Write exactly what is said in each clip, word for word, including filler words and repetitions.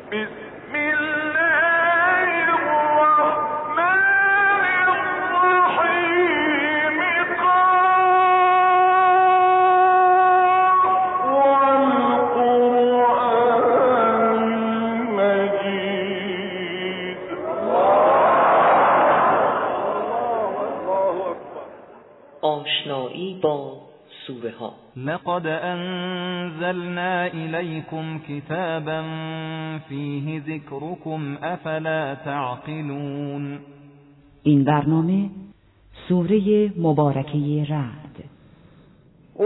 آشنایی با سوره ها. لقد انزلنا الیکم کتابا فیه ذکرکم افلا تعقلون. این برنامه سوره مبارکه رعد. و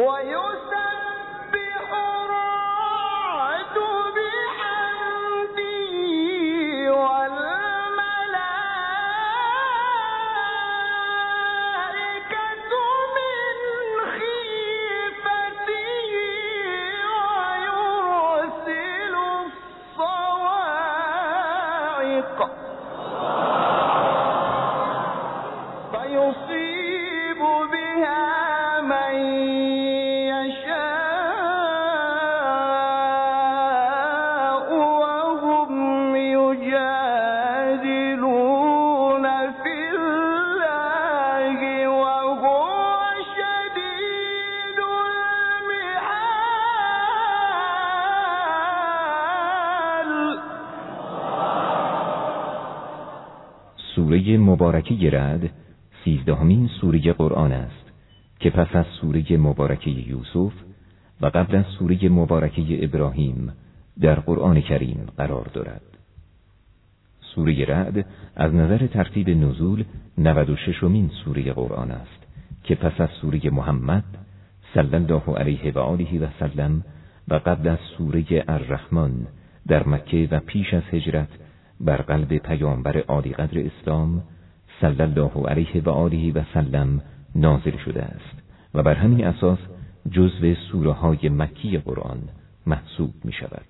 سوره مبارکه رعد سیزدهمین سوره قرآن است که پس از سوره مبارکه یوسف و قبل از سوره مبارکه ابراهیم در قرآن کریم قرار دارد. سوره رعد از نظر ترتیب نزول نود و ششمین سوره قرآن است که پس از سوره محمد صلی الله علیه و آله و سلم و قبل از سوره الرحمن در مکه و پیش از هجرت بر قلب پیامبر عالی قدر اسلام صلی الله علیه و آله و سلم نازل شده است و بر همین اساس جزو سوره های مکی قرآن محسوب می شود.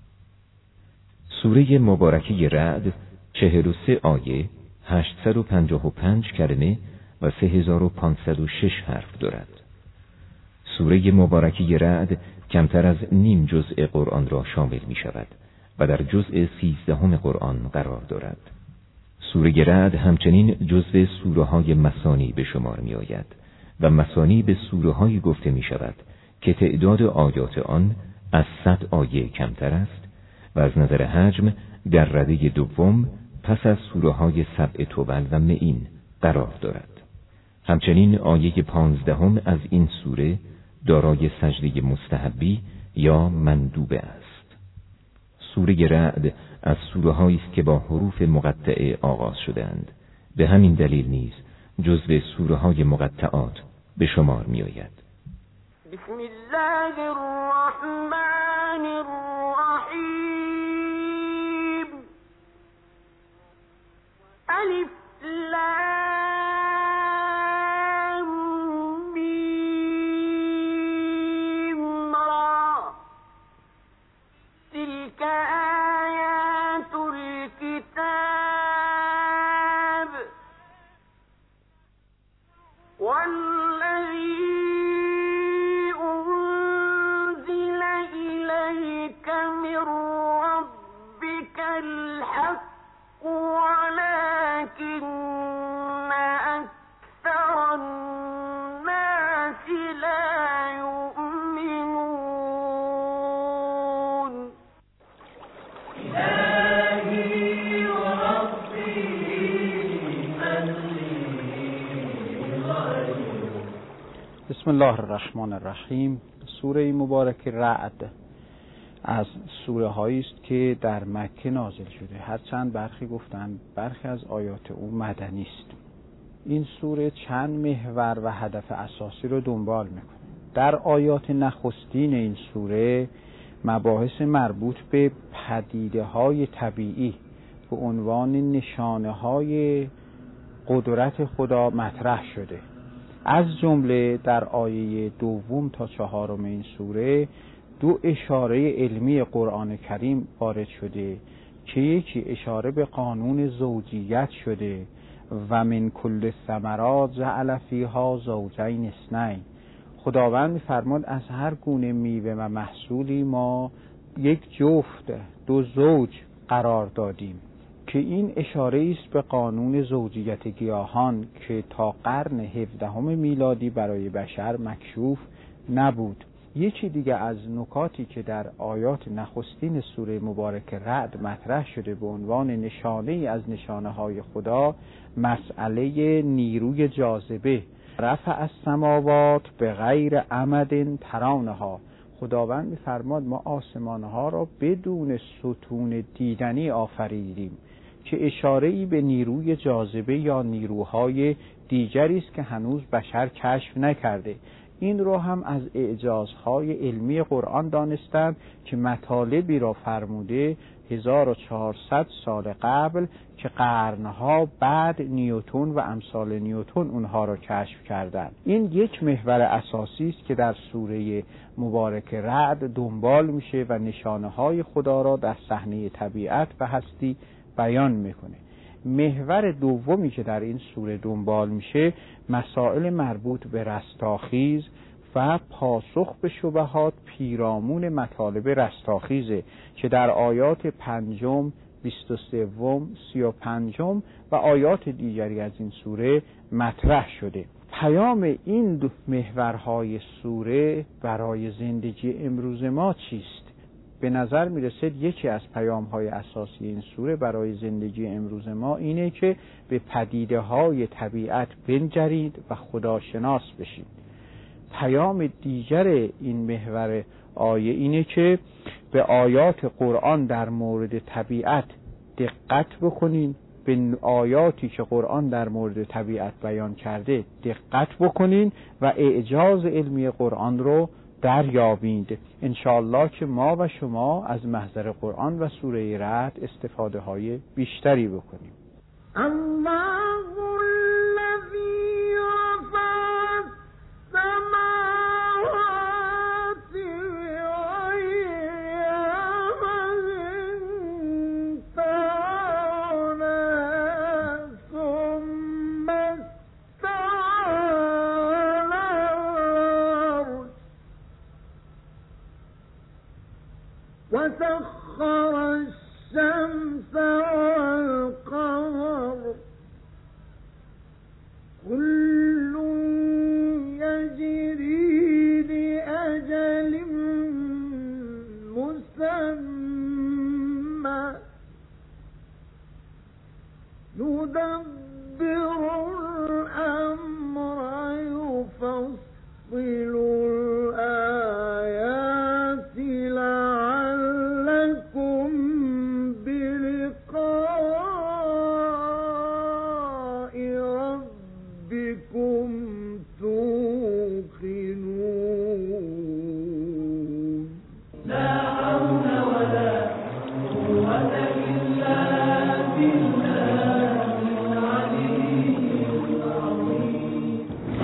سوره مبارکه رعد چهل و سه آیه، هشتصد و پنجاه و پنج کلمه و سه هزار و پانصد و شش حرف دارد. سوره مبارکه رعد کمتر از نیم جزء قرآن را شامل می شود و در جزء سیزدهم قرآن قرار دارد. سوره رعد همچنین جزء سوره های مثانی به شمار می آید و مثانی به سوره های گفته می شود که تعداد آیات آن از صد آیه کمتر است و از نظر حجم در رده دوم پس از سوره های سبع طبل و معین قرار دارد. همچنین آیه پانزدهم از این سوره دارای سجده مستحبی یا مندوبه است. سوره رعد از سوره هایی است که با حروف مقطعه آغاز شده‌اند. به همین دلیل نیز جزو سوره های مقطعات به شمار می آید. بسم الله الرحمن الرحیم. الف لام میم را. تلك آیات الكتاب والذی انزل الیک من ربک الحق ولکن اکثر الناس لا یؤمنون. بسم الله الرحمن الرحیم. سوره مبارکه رعد از سوره هایی است که در مکه نازل شده، هرچند برخی گفتند برخی از آیات او مدنی است. این سوره چند محور و هدف اساسی رو دنبال میکنه. در آیات نخستین این سوره مباحث مربوط به پدیده های طبیعی به عنوان نشانه های قدرت خدا مطرح شده. از جمله در آیه دوم تا چهارم این سوره دو اشاره علمی قرآن کریم وارد شده که یکی اشاره به قانون زوجیت شده و من کل ثمرات جعل فیها زوجین اثنین. خداوند می‌فرماد از هر گونه میوه و محصولی ما یک جفت دو زوج قرار دادیم که این اشاره است به قانون زوجیت گیاهان که تا قرن هفدهم میلادی برای بشر مکشوف نبود. یکی دیگه از نکاتی که در آیات نخستین سوره مبارک رعد مطرح شده به عنوان نشانه ای از نشانه های خدا، مسئله نیروی جاذبه. رفع السماوات به غیر عمد ترونها، خداوند می‌فرماد ما آسمانها را بدون ستون دیدنی آفریدیم، که اشاره‌ای به نیروی جاذبه یا نیروهای دیگری است که هنوز بشر کشف نکرده. این رو هم از اعجازهای علمی قرآن دانستند که مطالبی را فرموده هزار و چهارصد سال قبل که قرنها بعد نیوتن و امثال نیوتن اونها را کشف کردند. این یک محور اساسی است که در سوره مبارک رعد دنبال میشه و نشانه های خدا را در صحنه طبیعت و هستی بیان میکنه. محور دومی که در این سوره دنبال میشه مسائل مربوط به رستاخیز و پاسخ به شبهات پیرامون مطالب رستاخیزه که در آیات پنجم، بیست و سوم، سی و پنجم و آیات دیگری از این سوره مطرح شده. پیام این دو محورهای سوره برای زندگی امروز ما چیست؟ به نظر میرسد یکی از پیام‌های اساسی این سوره برای زندگی امروز ما اینه که به پدیده‌های طبیعت بنگرید و خداشناس بشید. پیام دیگر این محور آیه اینه که به آیات قرآن در مورد طبیعت دقت بکنین، به آیاتی که قرآن در مورد طبیعت بیان کرده دقت بکنین و اعجاز علمی قرآن رو دریابید. انشاءالله که ما و شما از محضر قرآن و سوره رعد استفاده های بیشتری بکنیم. الله الذی رفع السماوات بغیر عمد ترونها ثم استوى على العرش وسخر الشمس والقمر كل يجري لأجل مسمى يدبر الأمر يفصل الآيات لعلكم بلقاء ربكم توقنون. لا حول ولا قوة إلا بالله العلي العظيم.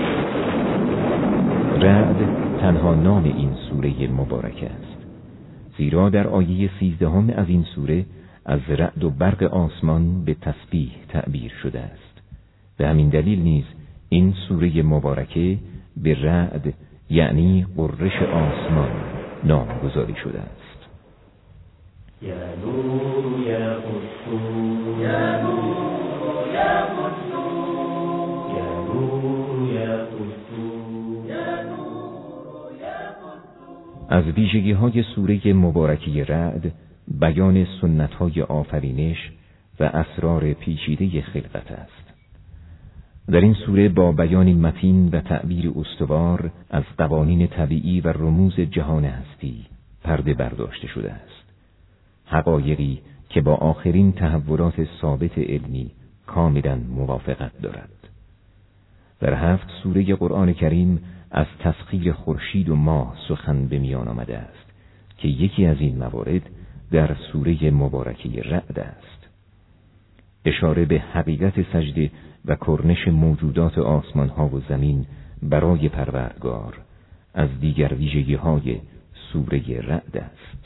رعد تنها نام این سوره مبارک است، زیرا در آیه سیزدهم از این سوره از رعد و برق آسمان به تسبیح تعبیر شده است. به همین دلیل نیز این سوره مبارکه به رعد یعنی قررش آسمان نامگذاری شده است. یا نور یا قدوس یا نور یا قدوس یا نور یا قدوس یا نور یا قدوس. از ویژگی های سوره مبارکه رعد بیان سنت های آفرینش و اسرار پیچیده خلقت است. در این سوره با بیانی متین و تعبیر استوار از قوانین طبیعی و رموز جهان هستی پرده برداشته شده است. حقایقی که با آخرین تحولات ثابت علمی کاملا موافقت دارد. در هفت سوره قرآن کریم از تسخیر خورشید و ماه سخن به میان آمده است که یکی از این موارد در سوره مبارکه رعد است. اشاره به حقیقت سجده و کرنش موجودات آسمان ها و زمین برای پروردگار از دیگر ویژگی های سوره رعد است.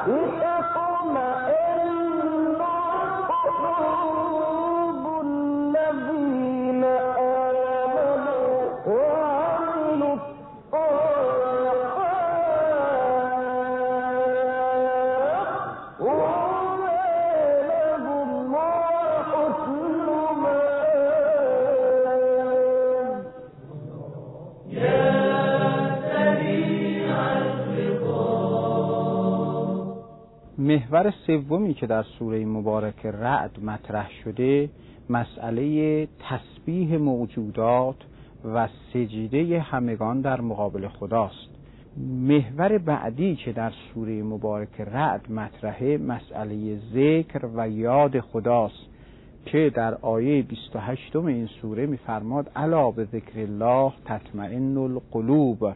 محور سومی که در سوره مبارک رعد مطرح شده مسئله تسبیح موجودات و سجده همگان در مقابل خداست. محور بعدی که در سوره مبارک رعد مطرحه مسئله ذکر و یاد خداست که در آیه بیست و هشت این سوره می‌فرماد الا به ذکر الله تطمئن القلوب،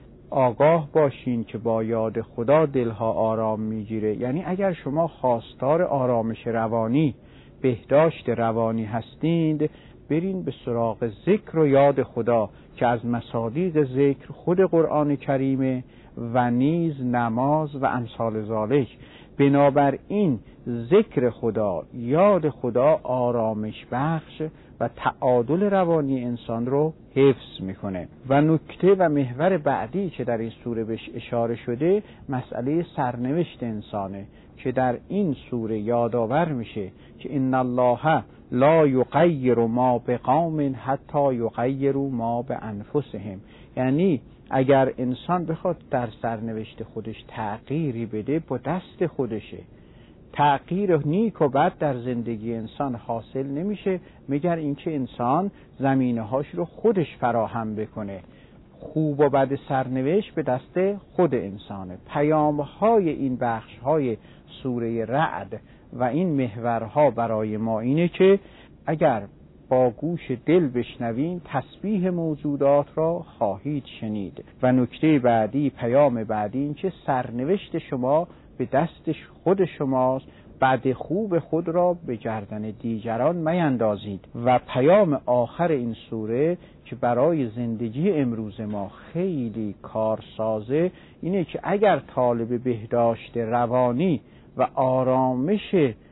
آگاه باشین که با یاد خدا دلها آرام میگیره. یعنی اگر شما خواستار آرامش روانی، بهداشت روانی هستید، برین به سراغ ذکر و یاد خدا که از مصادیق ذکر خود قرآن کریمه و نیز نماز و امثال ذالک. بنابراین ذکر خدا، یاد خدا آرامش بخش و تعادل روانی انسان رو حفظ میکنه. و نکته و محور بعدی که در این سوره بهش اشاره شده مسئله سرنوشت انسانه که در این سوره یادآور میشه که ان الله لا یغیر ما بقوم حتی یغیروا ما بانفسهم. یعنی اگر انسان بخواد در سرنوشت خودش تغییری بده با دست خودشه. تغییر نیک و بد در زندگی انسان حاصل نمیشه مگر اینکه انسان زمینه‌هاش رو خودش فراهم بکنه. خوب و بد سرنوشت به دست خود انسانه. پیام‌های این بخش‌های سوره رعد و این محورها برای ما اینه که اگر با گوش دل بشنوین تسبیح موجودات را خواهید شنید. و نکته بعدی، پیام بعدی این که سرنوشت شما به دست خود شماست، بعد خوب خود را به گردن دیگران میندازید. و پیام آخر این سوره که برای زندگی امروز ما خیلی کارسازه اینه که اگر طالب بهداشت روانی و آرامش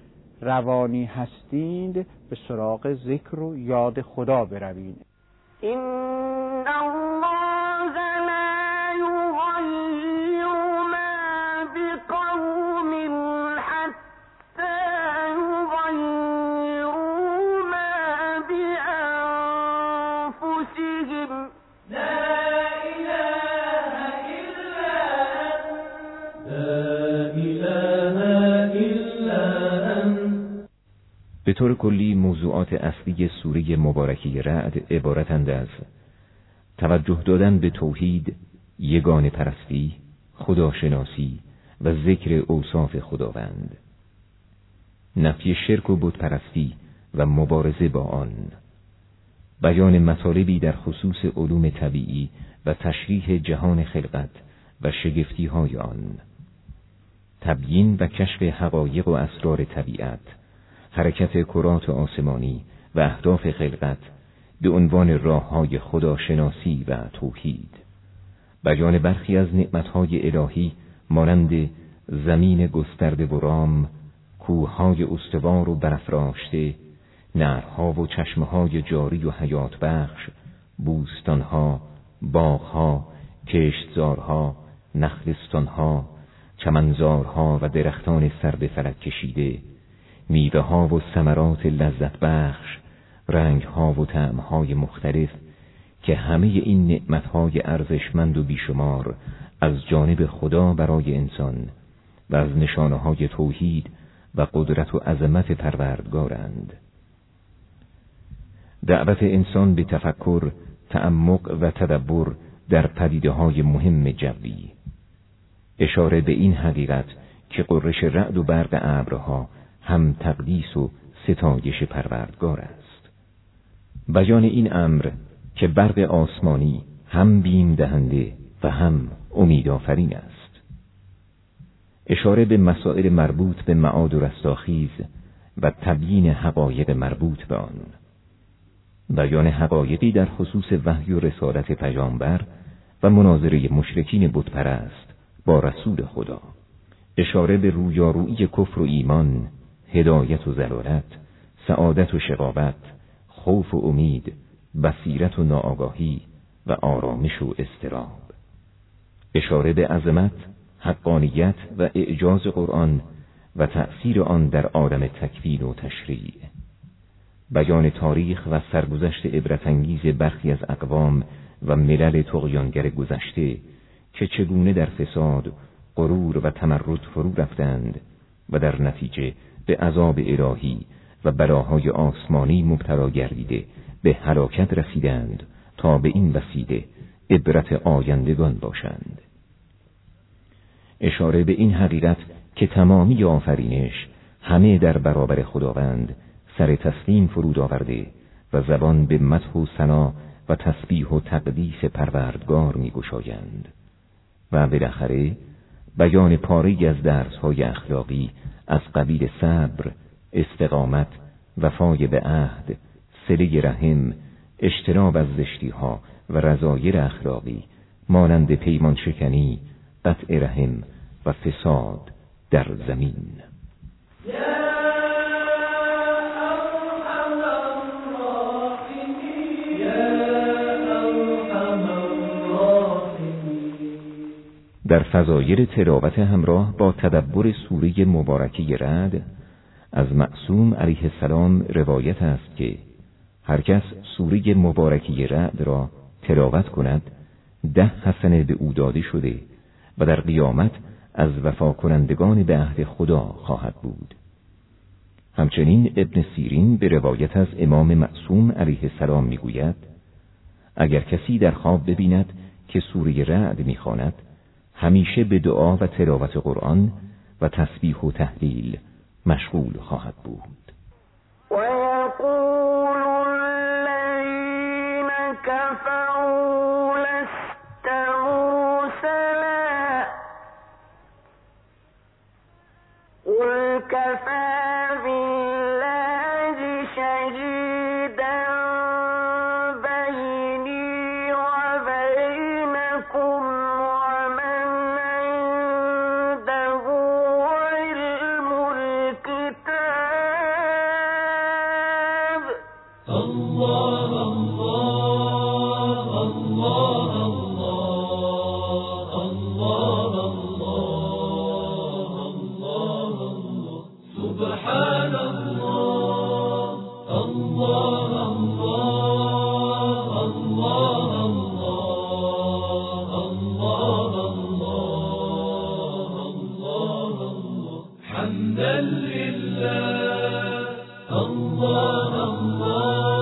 روانی هستید به سراغ ذکر و یاد خدا بروید. این الله لا یغیر ما بقوم حتی یغیروا ما بانفسهم لا اله الا انت. به طور کلی موضوعات اصلی سوره مبارکه رعد عبارتند از توجه دادن به توحید، یگانه پرستی، خداشناسی و ذکر اوصاف خداوند، نفی شرک و بت پرستی و مبارزه با آن، بیان مطالبی در خصوص علوم طبیعی و تشریح جهان خلقت و شگفتی های آن، تبیین و کشف حقایق و اسرار طبیعت، حرکت کرات آسمانی و اهداف خلقت به عنوان راه‌های خداشناسی و توحید، بیان برخی از نعمت‌های الهی مانند زمین گسترده و رام، کوه‌های استوار و برافراشته، نهرها و چشمه‌های جاری و حیات بخش، بوستان‌ها، باغ‌ها، کشتزارها، نخلستان‌ها، چمنزارها و درختان سر به فلک کشیده، میوه ها و ثمرات لذت بخش، رنگ ها و طعم های مختلف که همه این نعمت های ارزشمند و بیشمار از جانب خدا برای انسان و از نشانه های توحید و قدرت و عظمت پروردگارند. دعوت انسان به تفکر، تعمق و تدبر در پدیده های مهم جوی، اشاره به این حقیقت که قرش رعد و برق ابرها هم تقدیس و ستایش پروردگار است. بیان این امر که برق آسمانی هم بیم دهنده و هم امید آفرین است. اشاره به مسائل مربوط به معاد و رستاخیز و تبیین حقایق مربوط به آن. بیان حقایقی در خصوص وحی و رسالت پیامبر و مناظره مشرکین بت پرست با رسول خدا. اشاره به رویارویی کفر و ایمان، هدایت و ضلالت، سعادت و شقاوت، خوف و امید، بصیرت و ناآگاهی و آرامش و اضطراب. اشاره به عظمت، حقانیت و اعجاز قرآن و تأثیر آن در عالم تکوین و تشریع. بیان تاریخ و سرگذشت عبرت‌انگیز برخی از اقوام و ملل طغیانگر گذشته که چگونه در فساد، غرور و تمرد فرو رفتند و در نتیجه به عذاب الهی و بلاهای آسمانی مبتلا گردیده به هلاکت رسیدند تا به این وسیله عبرت آیندگان باشند. اشاره به این حقیقت که تمامی آفرینش همه در برابر خداوند سر تسلیم فرود آورده و زبان به مدح و ثنا و تسبیح و تقدیس پروردگار می گشایند. و بالاخره بیان پاره‌ای از درس‌های اخلاقی از قبیل صبر، استقامت، وفای به عهد، صله رحم، اجتناب از زشتی‌ها و رذایل اخلاقی مانند پیمان شکنی، قطع رحم و فساد در زمین. در فضایل تلاوت همراه با تدبر سوره مبارکه رعد از معصوم علیه السلام روایت است که هر کس سوره مبارکه رعد را تلاوت کند ده حسنه به او داده شده و در قیامت از وفا کنندگان به عهد خدا خواهد بود. همچنین ابن سیرین به روایت از امام معصوم علیه السلام میگوید اگر کسی در خواب ببیند که سوره رعد میخواند همیشه به دعا و تلاوت قرآن و تسبیح و تهلیل مشغول خواهد بود. و یقول الذین کفروا لست مرسلا قل کفی بالله شهیدا بینی و بینکم حمدا لله الله الله